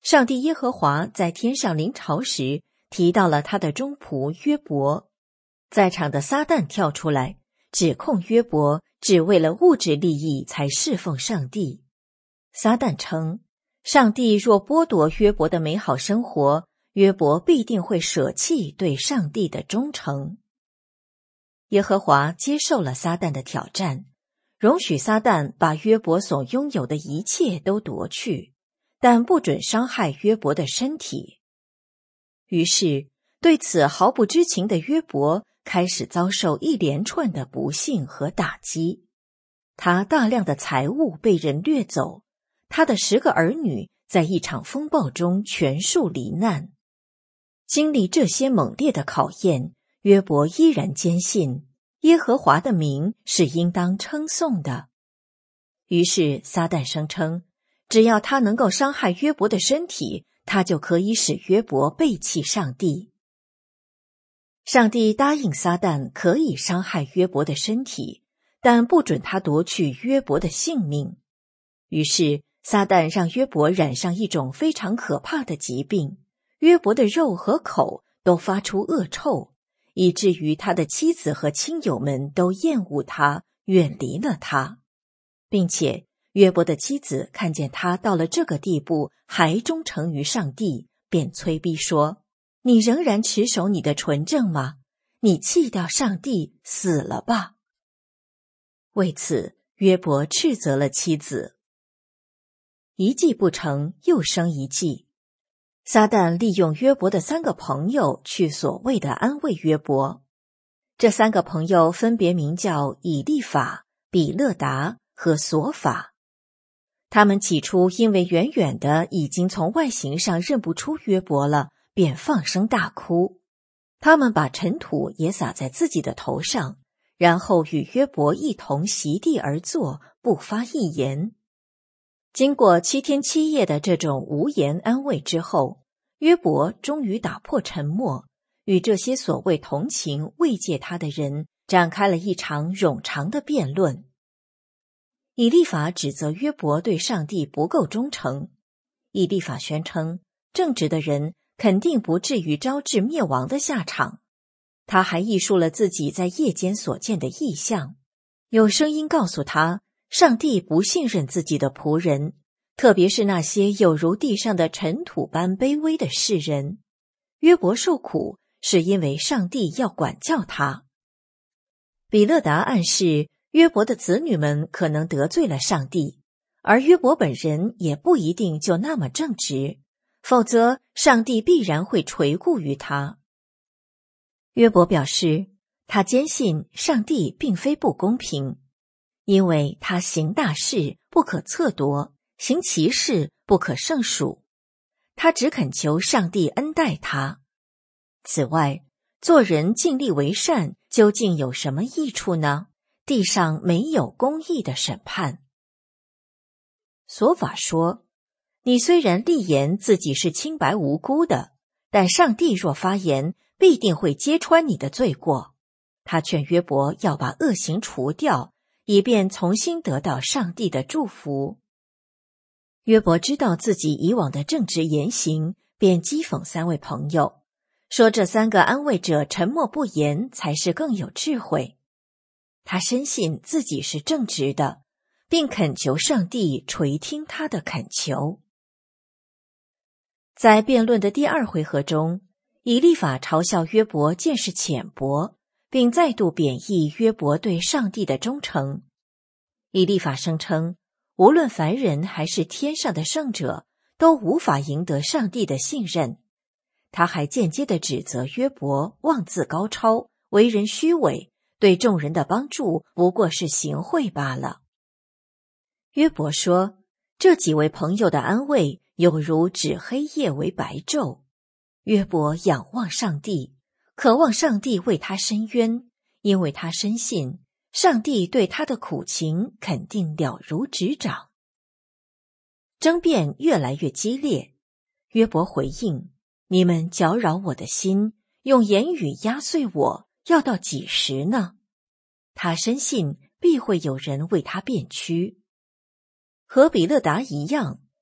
上帝耶和华在天上临朝时提到了他的忠仆约伯，在场的撒旦跳出来指控约伯只为了物质利益才侍奉上帝。撒旦称，上帝若剥夺约伯的美好生活，约伯必定会舍弃对上帝的忠诚。耶和华接受了撒旦的挑战，容许撒旦把约伯所拥有的一切都夺去，但不准伤害约伯的身体。于是，对此毫不知情的约伯开始遭受一连串的不幸和打击。他大量的财物被人掠走，他的十个儿女在一场风暴中全数罹难。经历这些猛烈的考验，约伯依然坚信耶和华的名是应当称颂的。于是撒旦声称，只要他能够伤害约伯的身体，他就可以使约伯背弃上帝。上帝答应撒旦可以伤害约伯的身体，但不准他夺去约伯的性命。于是撒旦让约伯染上一种非常可怕的疾病，约伯的肉和口都发出恶臭，以至于他的妻子和亲友们都厌恶他，远离了他。并且约伯的妻子看见他到了这个地步还忠诚于上帝，便催逼说，你仍然持守你的纯正吗？你弃掉上帝，死了吧。为此约伯斥责了妻子。一计不成，又生一计。撒旦利用约伯的三个朋友去所谓的安慰约伯。这三个朋友分别名叫以利法、比勒达和索法。他们起初因为远远的已经从外形上认不出约伯了，便放声大哭。他们把尘土也撒在自己的头上，然后与约伯一同席地而坐，不发一言。经过七天七夜的这种无言安慰之后，约伯终于打破沉默，与这些所谓同情慰藉他的人展开了一场冗长的辩论。以利法指责约伯对上帝不够忠诚。以利法宣称，正直的人肯定不至于招致灭亡的下场。他还忆述了自己在夜间所见的异象，有声音告诉他，上帝不信任自己的仆人，特别是那些有如地上的尘土般卑微的世人。约伯受苦是因为上帝要管教他。比勒达暗示约伯的子女们可能得罪了上帝，而约伯本人也不一定就那么正直，否则上帝必然会垂顾于他。约伯表示，他坚信上帝并非不公平，因为他行大事不可测夺，行奇事不可胜数。他只恳求上帝恩待他。此外，做人尽力为善，究竟有什么益处呢？地上没有公义的审判。索法说，你虽然立言自己是清白无辜的，但上帝若发言，必定会揭穿你的罪过。他劝约伯要把恶行除掉，以便重新得到上帝的祝福。约伯知道自己以往的正直言行，便讥讽三位朋友，说这三个安慰者沉默不言才是更有智慧。他深信自己是正直的，并恳求上帝垂听他的恳求。在辩论的第二回合中，以利法嘲笑约伯见识浅薄，并再度贬义约伯对上帝的忠诚。以利法声称，无论凡人还是天上的圣者，都无法赢得上帝的信任。他还间接地指责约伯妄自高超，为人虚伪，对众人的帮助不过是行贿罢了。约伯说，这几位朋友的安慰有如指黑夜为白昼。约伯仰望上帝，渴望上帝为他伸冤，因为他深信上帝对他的苦情肯定了如指掌。争辩越来越激烈，约伯回应，你们搅扰我的心，用言语压碎我，要到几时呢？他深信必会有人为他辩屈。和比勒达一样，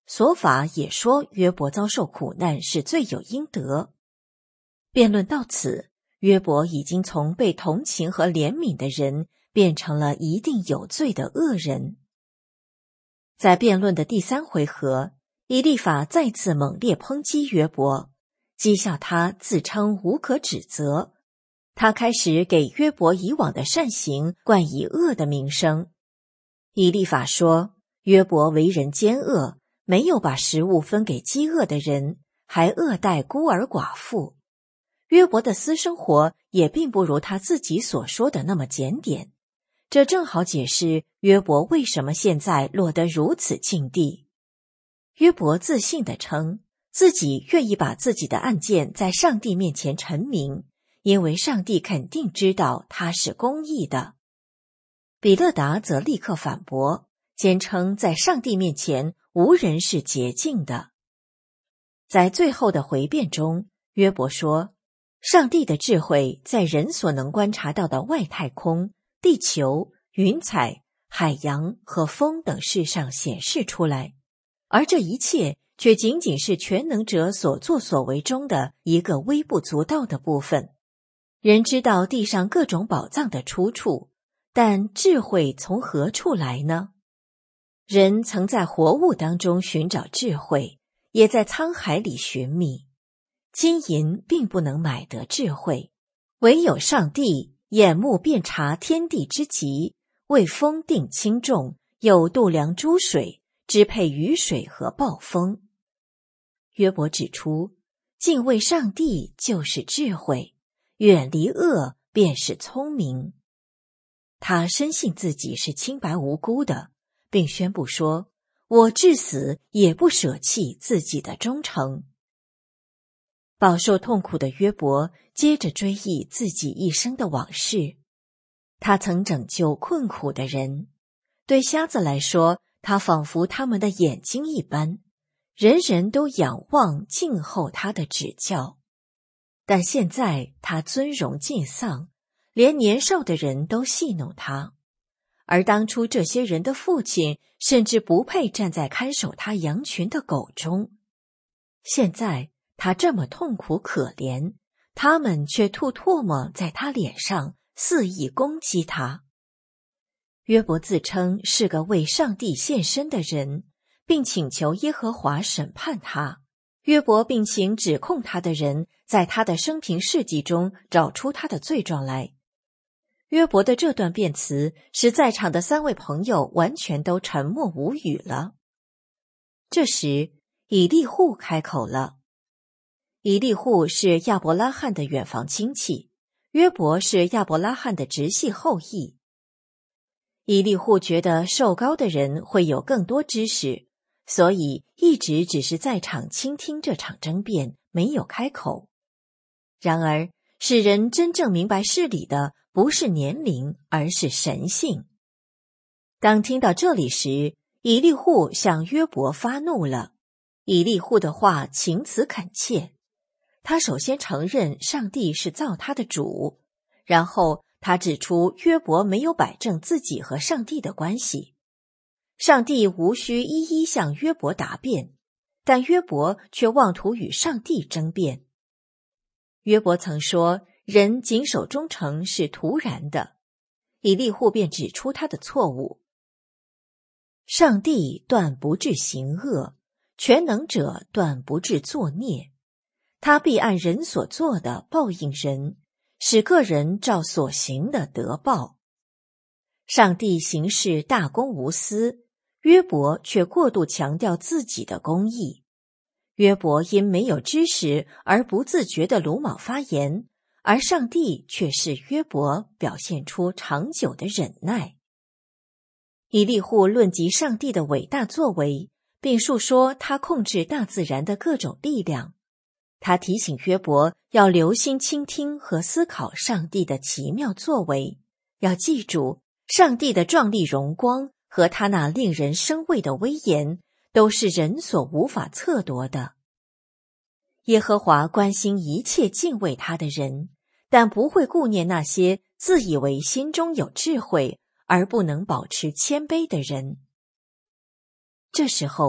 索法也说约伯遭受苦难是罪有应得。辩论到此，约伯已经从被同情和怜悯的人变成了一定有罪的恶人。在辩论的第三回合，以利法再次猛烈抨击约伯，讥笑他自称无可指责。他开始给约伯以往的善行冠以恶的名声。以利法说，约伯为人奸恶，没有把食物分给饥饿的人，还恶待孤儿寡妇。约伯的私生活也并不如他自己所说的那么检点，这正好解释约伯为什么现在落得如此境地。约伯自信地称，自己愿意把自己的案件在上帝面前陈明，因为上帝肯定知道他是公义的。比勒达则立刻反驳，坚称在上帝面前无人是洁净的。在最后的回辩中，约伯说，上帝的智慧在人所能观察到的外太空、地球、云彩、海洋和风等事上显示出来，而这一切却仅仅是全能者所作所为中的一个微不足道的部分。人知道地上各种宝藏的出处，但智慧从何处来呢？人曾在活物当中寻找智慧，也在沧海里寻觅。金银并不能买得智慧，唯有上帝眼目遍察天地之极，为风定轻重，又度量诸水，支配雨水和暴风。约伯指出，敬畏上帝就是智慧，远离恶便是聪明。他深信自己是清白无辜的，并宣布说，我至死也不舍弃自己的忠诚。饱受痛苦的约伯接着追忆自己一生的往事。他曾拯救困苦的人，对瞎子来说，他仿佛他们的眼睛一般，人人都仰望静候他的指教。但现在他尊荣尽丧，连年少的人都戏弄他，而当初这些人的父亲甚至不配站在看守他羊群的狗中。现在他这么痛苦可怜，他们却吐唾沫在他脸上，肆意攻击他。约伯自称是个为上帝献身的人，并请求耶和华审判他。约伯并请指控他的人在他的生平事迹中找出他的罪状来。约伯的这段辩词使在场的三位朋友完全都沉默无语了。这时以利户开口了。以利户是亚伯拉罕的远房亲戚，约伯是亚伯拉罕的直系后裔。以利户觉得受膏的人会有更多知识，所以一直只是在场倾听这场争辩，没有开口。然而使人真正明白事理的不是年龄，而是神性。当听到这里时，以利户向约伯发怒了。以利户的话情辞恳切，他首先承认上帝是造他的主，然后他指出约伯没有摆正自己和上帝的关系。上帝无需一一向约伯答辩，但约伯却妄图与上帝争辩。约伯曾说，人谨守忠诚是徒然的，以利户便指出他的错误。上帝断不致行恶，全能者断不致作孽，他必按人所做的报应人，使个人照所行的得报。上帝行事大公无私，约伯却过度强调自己的公义。约伯因没有知识而不自觉地鲁莽发言，而上帝却是约伯表现出长久的忍耐。以利户论及上帝的伟大作为，并述说他控制大自然的各种力量。他提醒约伯要留心倾听和思考上帝的奇妙作为，要记住上帝的壮丽荣光和他那令人生畏的威严都是人所无法测度的。耶和华关心一切敬畏他的人，但不会顾念那些自以为心中有智慧而不能保持谦卑的人。这时候，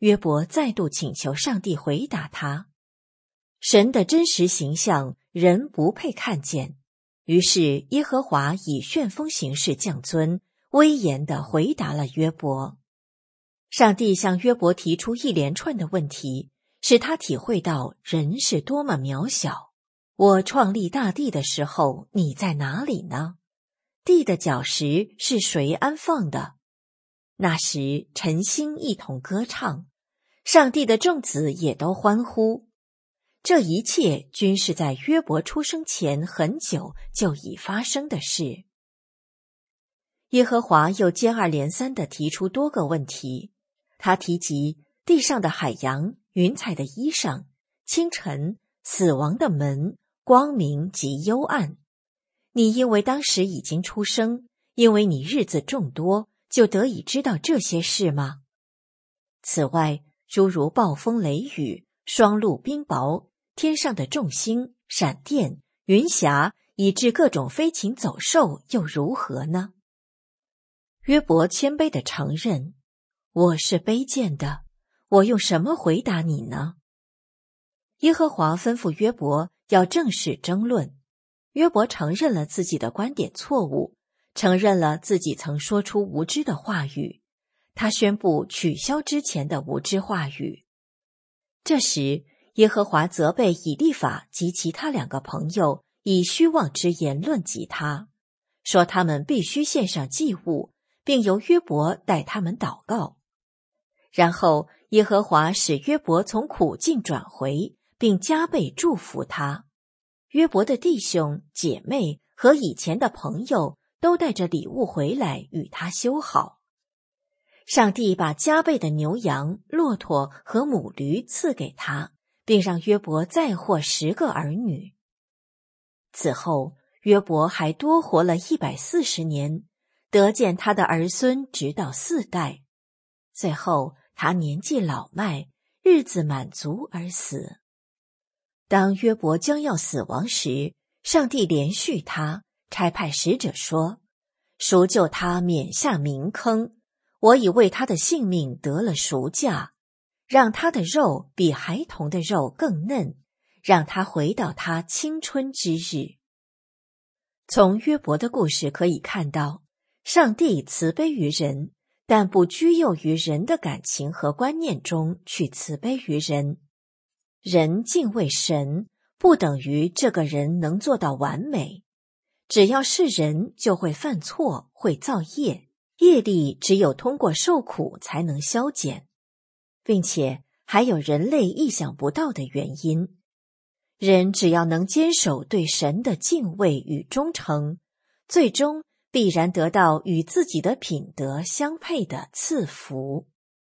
约伯再度请求上帝回答他。神的真实形象人不配看见，于是耶和华以旋风形式降尊，威严地回答了约伯。上帝向约伯提出一连串的问题，使他体会到人是多么渺小。我创立大地的时候，你在哪里呢？地的脚石是谁安放的？那时晨星一同歌唱，上帝的众子也都欢呼。这一切均是在约伯出生前很久就已发生的事。耶和华又接二连三地提出多个问题，他提及地上的海洋、云彩的衣裳、清晨、死亡的门、光明及幽暗。你因为当时已经出生，因为你日子众多，就得以知道这些事吗？此外，诸如暴风雷雨、霜露冰雹、天上的众星、闪电、云霞，以致各种飞禽走兽，又如何呢？约伯谦卑地承认，我是卑贱的，我用什么回答你呢？耶和华吩咐约伯要正式争论。约伯承认了自己的观点错误，承认了自己曾说出无知的话语，他宣布取消之前的无知话语。这时，耶和华责备以利法及其他两个朋友以虚妄之言论及他，说他们必须献上祭物，并由约伯代他们祷告。然后耶和华使约伯从苦境转回，并加倍祝福他。约伯的弟兄、姐妹和以前的朋友都带着礼物回来与他修好。上帝把加倍的牛羊、骆驼和母驴赐给他，并让约伯再获十个儿女。此后，约伯还多活了一百四十年，得见他的儿孙直到四代。最后，他年纪老迈，日子满足而死。当约伯将要死亡时，上帝怜恤他，差派使者说：赎救他免下冥坑，我已为他的性命得了赎价，让他的肉比孩童的肉更嫩，让他回到他青春之日。从约伯的故事可以看到，上帝慈悲于人，但不拘囿于人的感情和观念中去慈悲于人。人敬畏神，不等于这个人能做到完美。只要是人，就会犯错，会造业，业力只有通过受苦才能消减，并且还有人类意想不到的原因。人只要能坚守对神的敬畏与忠诚，最终必然得到与自己的品德相配的赐福。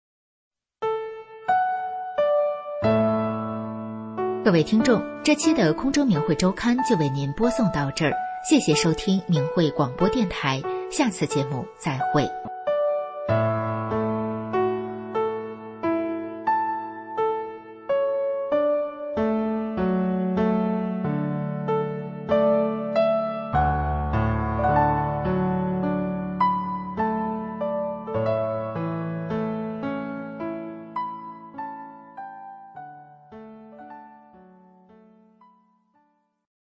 各位听众，这期的空中明慧周刊就为您播送到这儿，谢谢收听明慧广播电台，下次节目再会。